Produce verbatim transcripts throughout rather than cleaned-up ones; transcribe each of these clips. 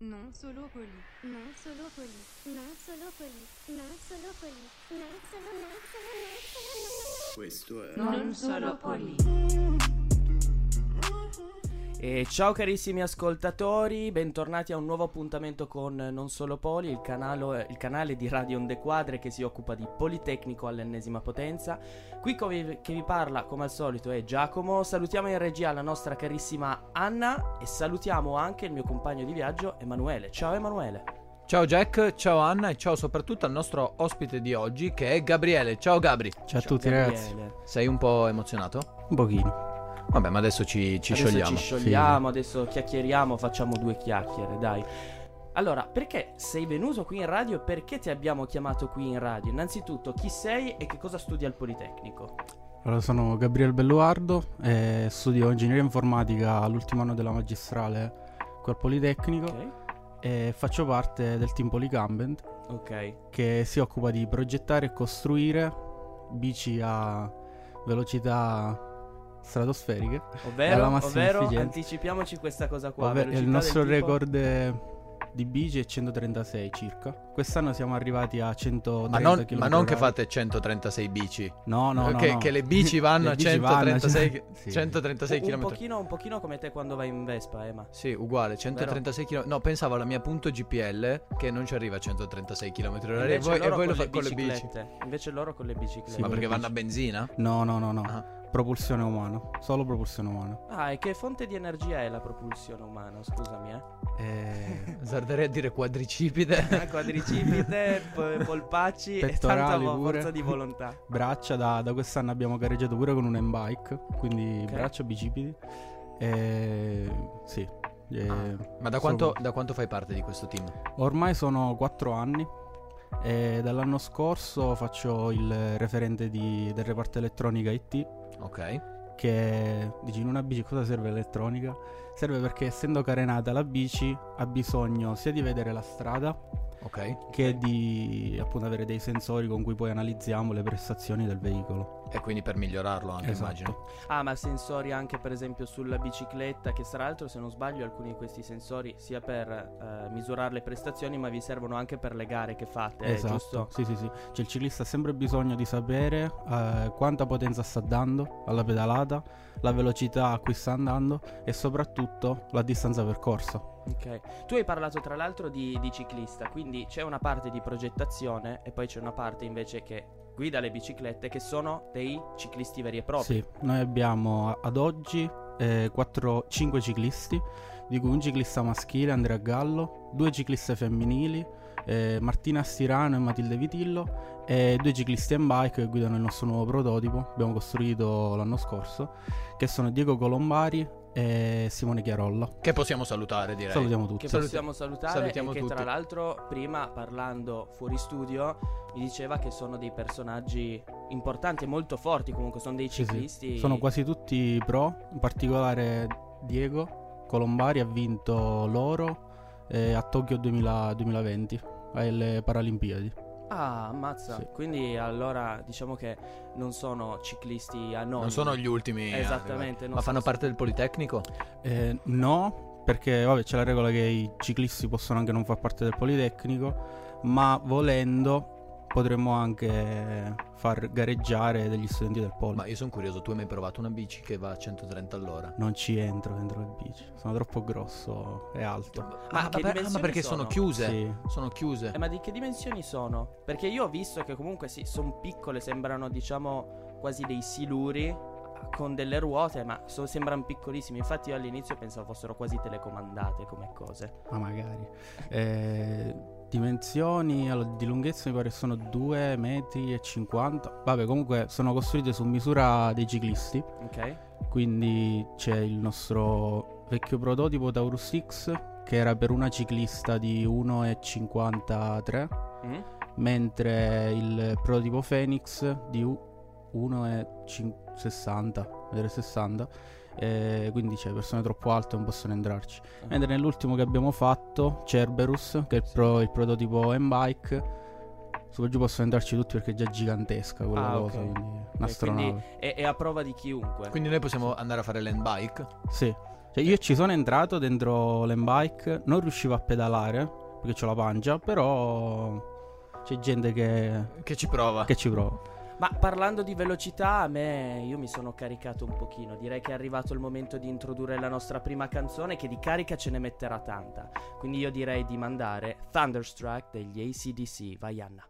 Non solo poli, non solo poli, non solo poli, non solo poli, non solo non solo non solo. Questo è Non solo poli. E ciao carissimi ascoltatori, bentornati a un nuovo appuntamento con Non Solo Poli, il canale, il canale di Radio Onde Quadre che si occupa di Politecnico all'ennesima potenza. Qui come, che vi parla come al solito è Giacomo. Salutiamo in regia la nostra carissima Anna e salutiamo anche il mio compagno di viaggio Emanuele. Ciao Emanuele. Ciao Jack, ciao Anna e ciao soprattutto al nostro ospite di oggi che è Gabriele. Ciao Gabri. Ciao a tutti Gabriele. ragazzi. Sei un po' emozionato? Un pochino. Vabbè, ma adesso ci, ci adesso sciogliamo. ci sciogliamo, adesso chiacchieriamo, facciamo due chiacchiere, dai. Allora, perché sei venuto qui in radio e perché ti abbiamo chiamato qui in radio? Innanzitutto, chi sei e che cosa studi al Politecnico? Allora, sono Gabriele Belluardo e studio ingegneria informatica all'ultimo anno della magistrale qui al Politecnico. Ok, E faccio parte del team Polycampent ok. che si occupa di progettare e costruire bici a velocità stratosferiche. E Ovvero, alla massima ovvero efficienza. anticipiamoci questa cosa qua. Vabbè, il velocità nostro del tipo- record eh, di bici è centotrentasei circa. Quest'anno siamo arrivati a centotrenta Ma non, chilometri ma non che orari. fate centotrentasei bici. No, no, no, che, no. che le bici vanno Le a bici vanno a centotrentasei, cent- sì. centotrentasei un, km. pochino, un pochino come te quando vai in Vespa, Ema. Sì, uguale, centotrentasei km. No, pensavo alla mia punto G P L che non ci arriva a centotrentasei km orari e Invece voi, e loro voi lo con fate con le bici. biciclette. Invece loro con le biciclette. Sì, Ma con perché le vanno a bici. benzina? No, no, no, no. Ah. Propulsione umana. Solo propulsione umana. Ah, e che fonte di energia è la propulsione umana? Scusami, eh. Eh, Azzarderei a dire quadricipite. Quadricipite, po- polpacci e tanta Pettorali vo- pure. forza di volontà. braccia, da, da quest'anno abbiamo gareggiato pure con un M-bike. Quindi Ok. braccia, bicipiti. E sì. eh, Ma da solo- quanto, da quanto fai parte di questo team? Ormai sono quattro anni. E dall'anno scorso faccio il referente di- del reparto elettronica I T. Ok. Che dici, in una bici cosa serve l'elettronica? Serve perché essendo carenata la bici ha bisogno sia di vedere la strada Ok. che di appunto avere dei sensori con cui poi analizziamo le prestazioni del veicolo. E quindi per migliorarlo anche, Esatto. immagino. Ah, ma sensori anche per esempio sulla bicicletta, che tra l'altro se non sbaglio alcuni di questi sensori sia per eh, misurare le prestazioni, ma vi servono anche per le gare che fate, eh, Esatto, giusto? sì sì sì. Cioè il ciclista ha sempre bisogno di sapere eh, quanta potenza sta dando alla pedalata, la velocità a cui sta andando e soprattutto la distanza percorsa. Ok. Tu hai parlato tra l'altro di, di ciclista, quindi c'è una parte di progettazione e poi c'è una parte invece che guida le biciclette, che sono dei ciclisti veri e propri. Sì, noi abbiamo a- ad oggi eh, quattro, cinque ciclisti, di cui un ciclista maschile, Andrea Gallo, due cicliste femminili, eh, Martina Stirano e Matilde Vitillo, e due ciclisti in bike che guidano il nostro nuovo prototipo, abbiamo costruito l'anno scorso, che sono Diego Colombari e Simone Chiarolla. Che possiamo salutare, direi. Salutiamo tutti. Che Saluti- possiamo salutare salutiamo e che tutti. tra l'altro prima parlando fuori studio mi diceva che sono dei personaggi importanti e molto forti, comunque sono dei Sì, sì. ciclisti. Sono quasi tutti pro, in particolare Diego Colombari ha vinto l'oro eh, a Tokyo duemila duemilaventi alle Paralimpiadi. Ah, ammazza. Sì. Quindi allora diciamo che non sono ciclisti anonimi. Non sono gli ultimi. Esattamente, eh, non Ma fanno sono- parte del Politecnico? Eh, no, perché vabbè, c'è la regola che i ciclisti possono anche non far parte del Politecnico, ma volendo potremmo anche far gareggiare degli studenti del Polo. Ma io sono curioso, tu hai mai provato una bici che va a centotrenta all'ora? Non ci entro dentro le bici, sono troppo grosso e alto. Ma ah, che vabbè, ah, dimensioni ma perché sono, sono? chiuse? Sì. Sono chiuse. Eh, ma di che dimensioni sono? Perché io ho visto che comunque sì, sono piccole, sembrano diciamo quasi dei siluri con delle ruote, ma so- sembrano piccolissimi. Infatti io all'inizio pensavo fossero quasi telecomandate come cose. Ma magari. Eh, dimensioni allora, di lunghezza mi pare sono due metri e cinquanta. Vabbè, comunque sono costruite su misura dei ciclisti. Ok? Quindi c'è il nostro vecchio prototipo Taurus X che era per una ciclista di uno e cinquantatré, Mm? mentre il prototipo Phoenix di uno e sessanta, eh, quindi c'è persone troppo alte non possono entrarci. Mentre nell'ultimo che abbiamo fatto Cerberus, che è il, pro- il prototipo M-Bike, su per giù possono entrarci tutti perché è già gigantesca quella Ah, cosa, ok. quindi Ok, un'astronave. quindi è, è a prova di chiunque. Quindi noi possiamo andare a fare l'handbike? Sì, Cioè io ci sono entrato dentro l'M-Bike, non riuscivo a pedalare perché c'ho la pancia, però c'è gente che, Che ci prova. che ci prova. Ma parlando di velocità, a me io mi sono caricato un pochino. Direi che è arrivato il momento di introdurre la nostra prima canzone, che di carica ce ne metterà tanta. Quindi io direi di mandare Thunderstruck degli A C D C. Vai Anna.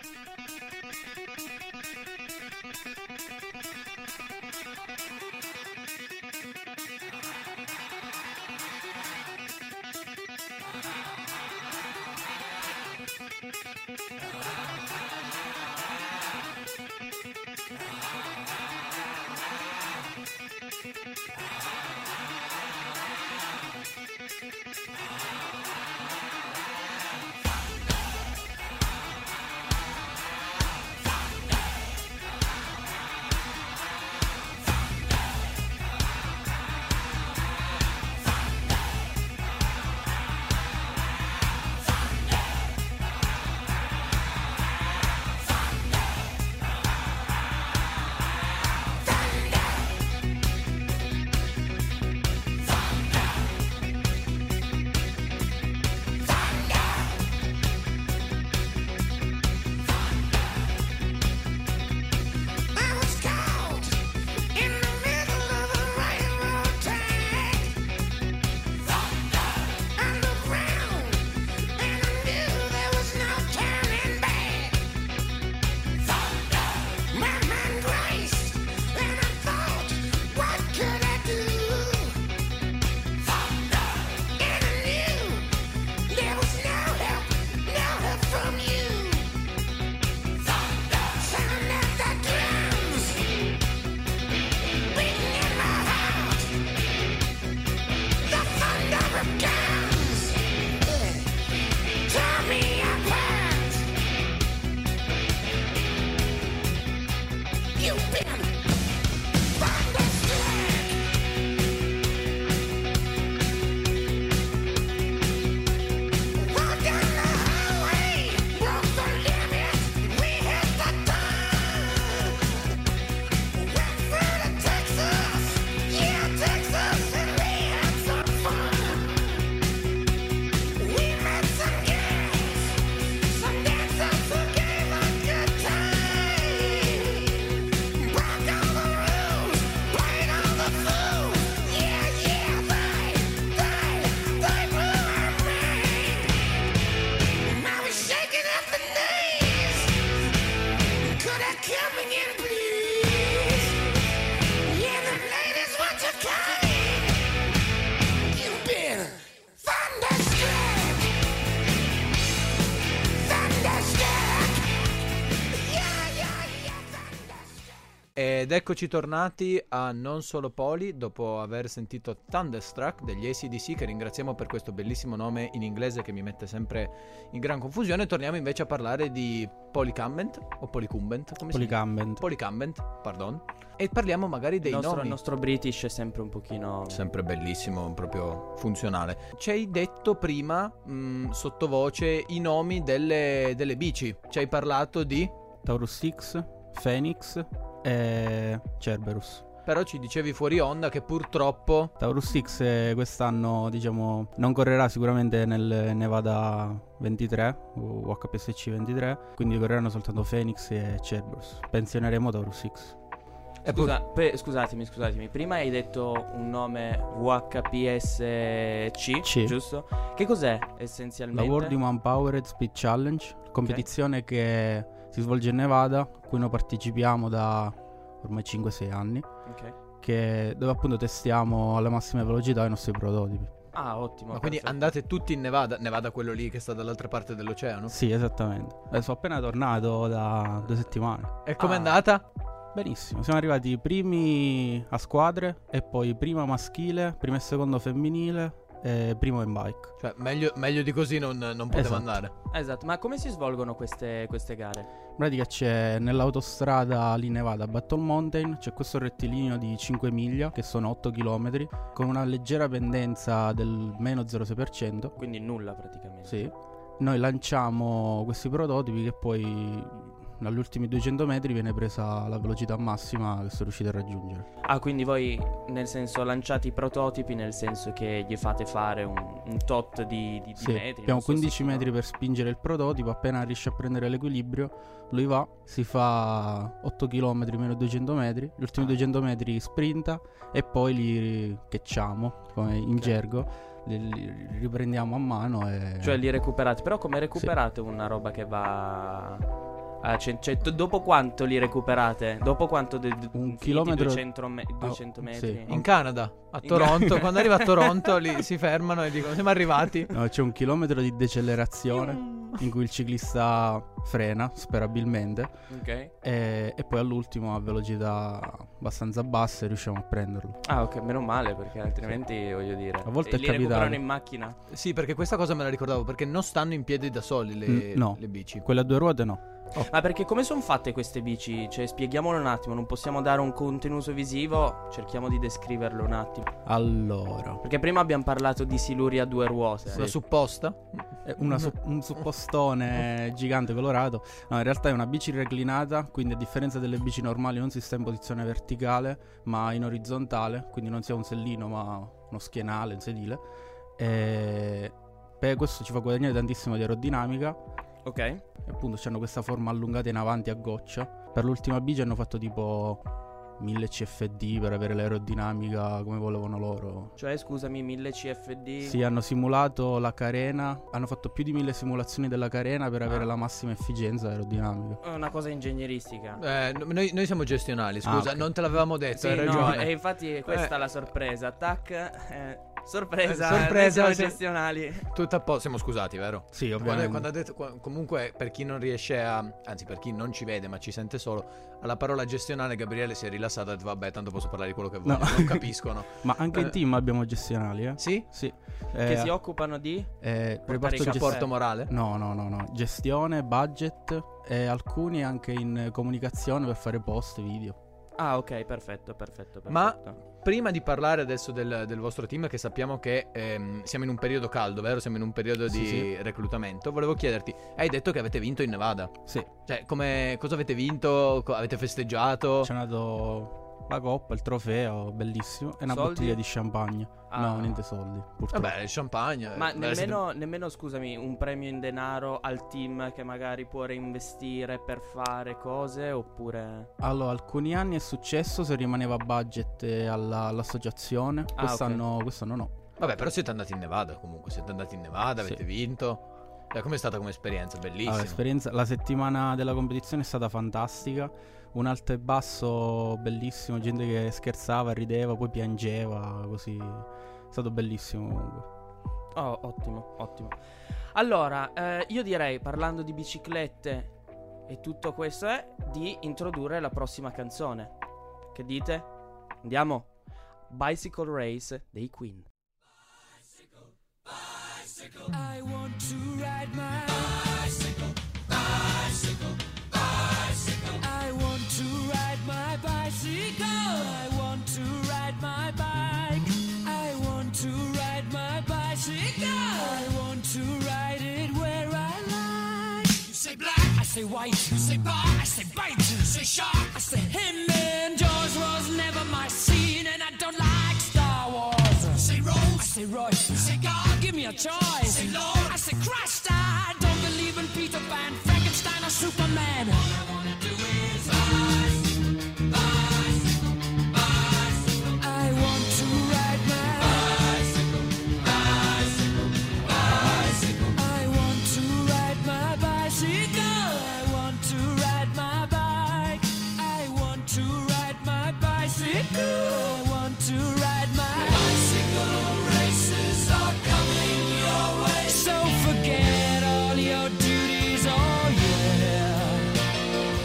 Ed eccoci tornati a Non Solo Poli dopo aver sentito Thunderstruck degli A C D C, che ringraziamo per questo bellissimo nome in inglese che mi mette sempre in gran confusione. Torniamo invece a parlare di Polycumbent o Polycumbent, come si dice? Polycumbent. Polycumbent, pardon. E parliamo magari dei il nostro, nomi. il nostro British è sempre un pochino... Sempre bellissimo, proprio funzionale. Ci hai detto prima, mh, sottovoce, i nomi delle, delle bici. Ci hai parlato di... Taurus X, Phoenix e Cerberus. Però ci dicevi fuori onda che purtroppo... Taurus X eh, quest'anno, diciamo, non correrà sicuramente nel Nevada ventitré o H P S C ventitré, quindi correranno soltanto Phoenix e Cerberus. Pensioneremo Taurus X. E Scusa, pe- scusatemi, scusatemi. Prima hai detto un nome V H P S C, C. giusto? Che cos'è La essenzialmente? World Human Powered Speed Challenge, competizione che si svolge in Nevada, a cui noi partecipiamo da ormai cinque sei anni, Ok. che, dove appunto testiamo alle massime velocità i nostri prototipi. Ah, ottimo. Ma quindi perfetto. andate tutti in Nevada? Nevada quello lì che sta dall'altra parte dell'oceano? Sì, esattamente. Eh, sono appena tornato da due settimane. E com'è Ah. andata? Benissimo, siamo arrivati primi a squadre e poi prima maschile, prima e secondo femminile e primo in bike. Cioè, meglio, meglio di così non, non poteva Esatto. andare. Esatto, ma come si svolgono queste, queste gare? In pratica c'è nell'autostrada lì in Nevada a Battle Mountain, c'è questo rettilineo di cinque miglia che sono otto chilometri con una leggera pendenza del meno zero virgola sei per cento. Quindi nulla praticamente. Sì. Noi lanciamo questi prototipi che poi agli ultimi duecento metri viene presa la velocità massima che sono riusciti a raggiungere. Ah, quindi voi nel senso lanciate i prototipi, nel senso che gli fate fare un, un tot di, di, di Sì, metri. abbiamo non so quindici se- metri per spingere il prototipo, appena riesce a prendere l'equilibrio lui va, si fa otto chilometri meno duecento metri, gli ultimi duecento metri sprinta e poi li catchiamo, come in Ok. gergo, li, li riprendiamo a mano e... Cioè li recuperate, però come recuperate una roba che va... Ah, cioè, cioè, d- dopo quanto li recuperate? Dopo quanto de- d- Un finiti chilometro- duecento, me- duecento Ah, metri? sì. In Canada, a In Toronto, Canada. quando arriva a Toronto lì si fermano e dicono siamo arrivati. No, c'è un chilometro di decelerazione in cui il ciclista frena, sperabilmente, Ok. e, e poi all'ultimo a velocità abbastanza basse riusciamo a prenderlo. Ah, ok, meno male, perché altrimenti voglio dire. A volte e è li capitato. recuperano in macchina. Sì, perché questa cosa me la ricordavo, perché non stanno in piedi da soli le, Mm, no. le bici. Quelle a due ruote no. Ma perché come sono fatte queste bici? Cioè, spieghiamolo un attimo, non possiamo dare un contenuto visivo, cerchiamo di descriverlo un attimo. Allora, Perché prima abbiamo parlato di siluri a due ruote. La supposta? è una su- un suppostone gigante colorato. No, in realtà è una bici reclinata, quindi a differenza delle bici normali non si sta in posizione verticale, ma in orizzontale, quindi non sia un sellino, ma uno schienale, un sedile. E per questo ci fa guadagnare tantissimo di aerodinamica. Ok. E appunto hanno questa forma allungata in avanti a goccia. Per l'ultima bici hanno fatto tipo mille C F D per avere l'aerodinamica come volevano loro. Cioè, scusami, mille C F D. Sì, hanno simulato la carena, hanno fatto più di mille simulazioni della carena per avere Ah. la massima efficienza aerodinamica. È una cosa ingegneristica. Eh, no- noi, noi siamo gestionali, scusa, Ah, ok. non te l'avevamo detto, Sì, hai no, ragione. e infatti questa Eh. è la sorpresa. Tac, eh, sorpresa, Eh, eh, sorpresa, noi siamo sì. gestionali. Tutto a posto, siamo scusati, vero? Sì, Quando, ovviamente. quando ha detto, qua- comunque per chi non riesce a, anzi per chi non ci vede ma ci sente solo, alla parola gestionale Gabriele si è rilassato e ha detto vabbè tanto posso parlare di quello che voglio, No. non capiscono. Ma anche Eh. in team abbiamo gestionali, eh? Sì? Sì. Che Eh, si occupano di... eh, portare reparto i gest- Supporto morale? No, no, no, no. Gestione, budget e alcuni anche in comunicazione per fare post, video. Ah, ok, perfetto, perfetto, perfetto. Ma prima di parlare adesso del, del vostro team, che sappiamo che ehm, siamo in un periodo caldo, vero? Siamo in un periodo Sì, di sì. reclutamento. Volevo chiederti, hai detto che avete vinto in Nevada. Sì, Cioè, come, cosa avete vinto? Co- avete festeggiato? ci hanno dato la coppa, il trofeo, bellissimo, e una Soldi? bottiglia di champagne. Ah. No, niente soldi, purtroppo. Vabbè, il champagne. Ma eh, beh, siete- nemmeno, nemmeno, scusami, un premio in denaro al team che magari può reinvestire per fare cose, oppure... Allora, alcuni anni è successo se rimaneva budget eh, alla- all'associazione. Ah, Quest'anno, quest'anno no. Vabbè, però siete andati in Nevada comunque, siete andati in Nevada, Sì. avete vinto. Eh, com'è stata come esperienza? Bellissima. Allora, l'esperienza, la settimana della competizione è stata fantastica. Un alto e basso bellissimo, gente che scherzava, rideva, poi piangeva, così. È stato bellissimo comunque. Oh, ottimo, ottimo. Allora, eh, io direi, parlando di biciclette e tutto questo è, di introdurre la prossima canzone. Che dite? Andiamo? Bicycle Race dei Queen. I want to ride my bicycle, bicycle, bicycle. I want to ride my bicycle. I want to ride my bike. I want to ride my bicycle. I want to ride it where I like. You say black, I say white. You say bar, I say bite. You say shark, I say him. And Jaws was never my scene, and I don't like Star Wars. You say Rose, I say Royce. You say God, give me a choice. Say Lord, I say Christ. I don't believe in Peter Pan, Frankenstein, or Superman. All I wanna do is bicycle, bicycle, bicycle. I want to ride my bicycle, bicycle, bicycle. I want to ride my bicycle. I want to ride my bike. I want to ride my bicycle. I want to ride my bicycle. Races are coming your way. So forget all your duties, oh yeah.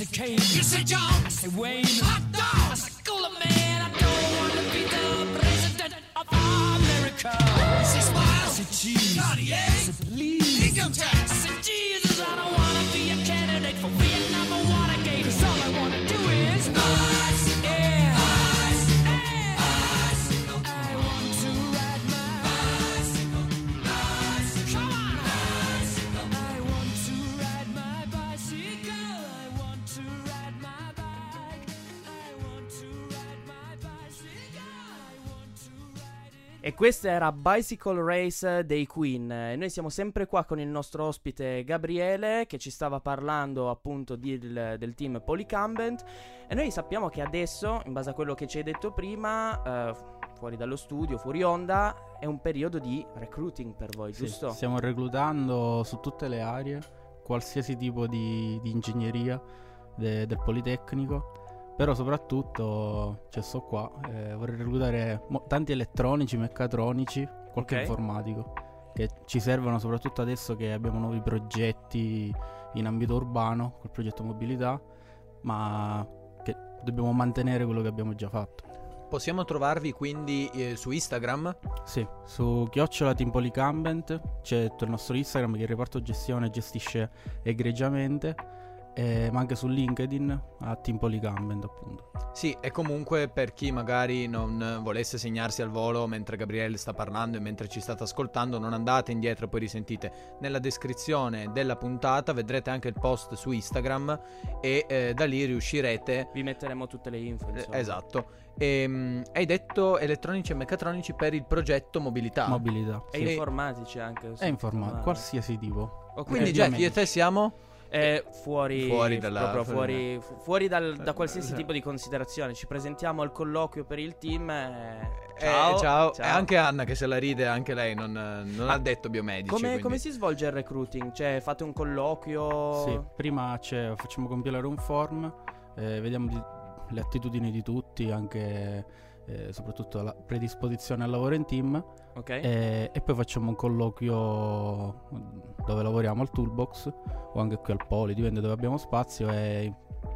say Kane, you say John, I say Wayne, hot dog, I say Cooler Man, I don't want to be the president of America. I say Smile, I say Cheese, Cartier, I say Please, Income Tax, I say Jesus, I don't want to be a candidate for Vietnam or Watergate, 'cause all I want to do is bicycle, yeah, bicycle, yeah, bicycle. I want to ride my bicycle, bicycle, come on, bicycle. I want to ride my bicycle, I want to ride my bike, I want to ride my bicycle, I want to ride it. E questa era Bicycle Race dei Queen. E noi siamo sempre qua con il nostro ospite Gabriele, che ci stava parlando appunto di- del, del team Polycambent. E noi sappiamo che adesso, in base a quello che ci hai detto prima, eh, fuori dallo studio, fuori onda, è un periodo di recruiting per voi, Sì, giusto? stiamo reclutando su tutte le aree, qualsiasi tipo di, di ingegneria de- del Politecnico. Però soprattutto, cioè sto qua, eh, vorrei reclutare mo- tanti elettronici, meccatronici, qualche Ok. informatico, che ci servono soprattutto adesso che abbiamo nuovi progetti in ambito urbano, col progetto mobilità, ma che dobbiamo mantenere quello che abbiamo già fatto. Possiamo trovarvi quindi eh, su Instagram? Sì, su chiocciola Team Polycambent c'è tutto il nostro Instagram che il reparto gestione gestisce egregiamente, eh, ma anche su LinkedIn a Team Polycambent appunto. Sì, e comunque per chi magari non volesse segnarsi al volo mentre Gabriele sta parlando e mentre ci state ascoltando, non andate indietro e poi risentite. Nella descrizione della puntata vedrete anche il post su Instagram e eh, da lì riuscirete... Vi metteremo tutte le info, eh, insomma. esatto. Ehm, hai detto elettronici e meccatronici per il progetto mobilità. Mobilità. E Sì. informatici anche. È informatico, qualsiasi tipo. Ok. Quindi Eh, Jack, io e ovviamente. te siamo... Eh, fuori, Fuori dalla- proprio fuori- fuori, fu- fuori dal- da qualsiasi Eh, tipo di considerazione. Ci presentiamo al colloquio per il team. E... Eh, Ciao, ciao. E anche Anna che se la ride, anche lei non, non Ma ha detto biomedici. Come, quindi- come si svolge il recruiting? Cioè, fate un colloquio? Sì, prima c'è- facciamo compilare un form, eh, vediamo di- le attitudini di tutti, anche eh, soprattutto la predisposizione al lavoro in team, Ok. e, e poi facciamo un colloquio dove lavoriamo al Toolbox o anche qui al Poli, dipende dove abbiamo spazio, e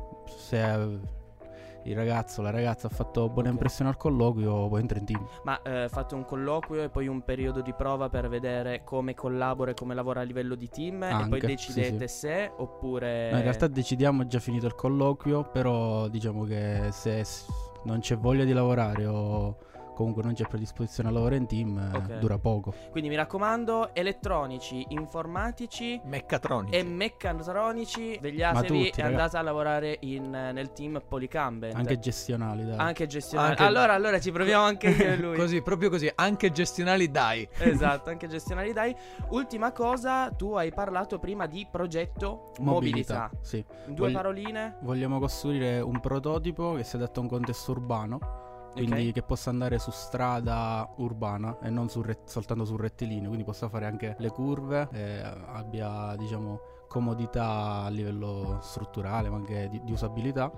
se il ragazzo o la ragazza ha fatto buona Ok. impressione al colloquio poi entra in team. Ma eh, fate un colloquio e poi un periodo di prova per vedere come collabora e come lavora a livello di team e poi Anche, decidete sì, se oppure... No, in realtà decidiamo già finito il colloquio, però diciamo che se s- non c'è voglia di lavorare o comunque non c'è predisposizione a lavorare in team, eh, Ok. dura poco. Quindi mi raccomando, elettronici, informatici Meccatronici. e meccatronici, Ma svegliatevi tutti, e raga. andate a lavorare in- nel team Polycambent. Anche gestionali, dai. Anche gestionali. Anche- Allora, allora ci proviamo anche io e lui. Così, proprio così, anche gestionali dai. Esatto, anche gestionali dai. Ultima cosa, tu hai parlato prima di progetto mobilità. Sì. In due Vogli- paroline? Vogliamo costruire un prototipo che sia adatto a un contesto urbano, quindi Ok. che possa andare su strada urbana e non su ret- soltanto su rettilineo, quindi possa fare anche le curve, e abbia diciamo comodità a livello strutturale ma anche di, di usabilità,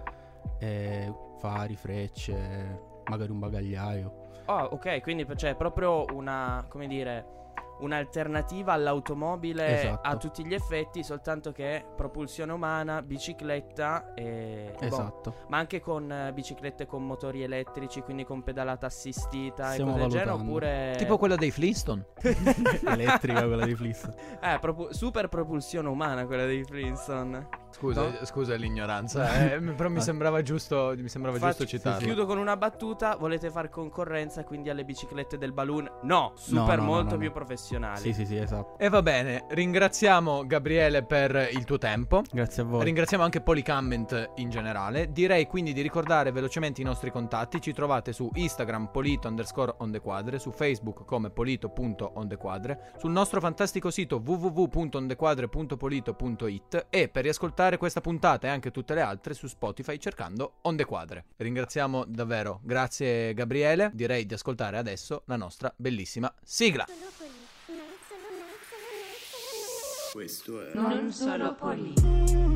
e fari, frecce, magari un bagagliaio. Oh, ok, quindi c'è proprio una, come dire, un'alternativa all'automobile Esatto. a tutti gli effetti, soltanto che propulsione umana, bicicletta e... boh, Esatto. ma anche con eh, biciclette con motori elettrici, quindi con pedalata assistita Stiamo e cose del genere, valutando. oppure... Tipo quella dei Flintstone. Elettrica quella di Fliss. Eh, propu- super propulsione umana quella dei Flintstone. Scusa, No? scusa l'ignoranza, eh, però mi Ah. sembrava giusto, mi sembrava Infatti, giusto citarlo. Chiudo con una battuta, volete far concorrenza quindi alle biciclette del balloon? No, super No, no, no, molto no, più no. professionali. Sì, sì, sì, esatto. E va bene, ringraziamo Gabriele per il tuo tempo. Grazie a voi. Ringraziamo anche Polycambent in generale. Direi quindi di ricordare velocemente i nostri contatti. Ci trovate su Instagram polito underscore ondequadre, su Facebook come polito.ondequadre, sul nostro fantastico sito w w w punto ondequadre punto polito punto it e per riascoltare questa puntata e anche tutte le altre su Spotify cercando Ondequadre. Ringraziamo davvero, grazie Gabriele. Direi di ascoltare adesso la nostra bellissima sigla. Solo Poli. Non solo, non solo, non solo. Non solo Poli.